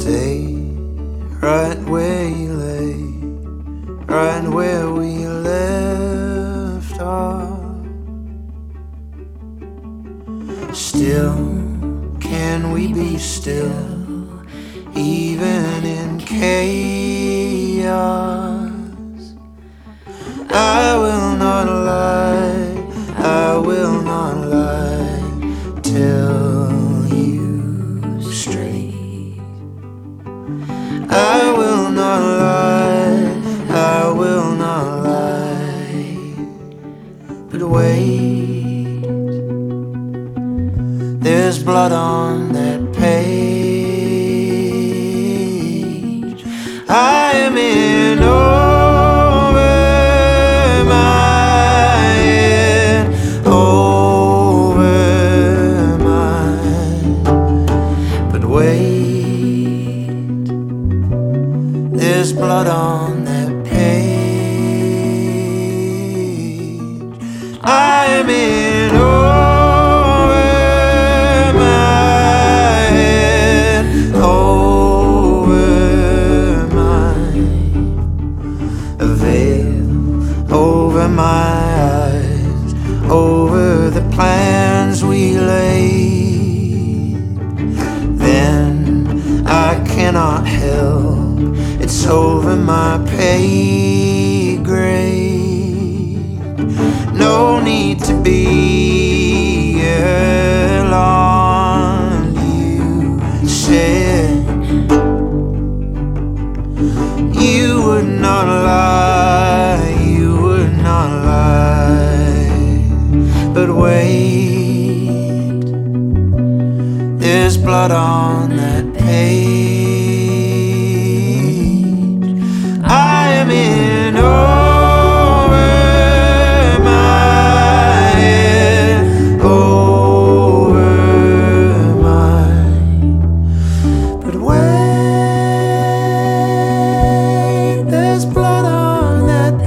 Stay right where you lay, right where we left off. Still, can we be still, even in chaos? I will not lie, I will not lie, tell you straight. I will not lie, I will not lie, but wait, there's blood on that page. I am in over my head, over mine, but wait, there's blood on that page. I am in over my head, over mine, a veil over my eyes, over the plans we laid. Then I cannot help, it's over my pay grade. No need to be alarmed, you said you would not lie, you would not lie, but wait, there's blood on that page. I am in over my head, over mine, but wait, there's blood on that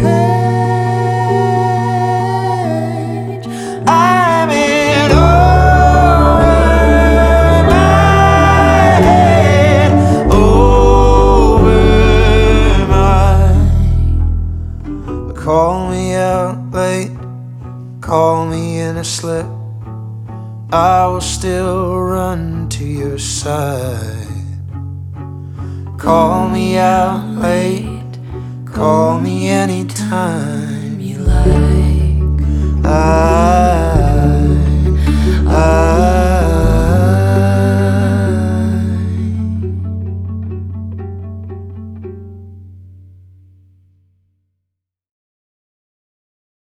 page. I'm in over my head, over mine. Call me out late, call me in a slip, I will still run to your side. Call me out late, call me anytime.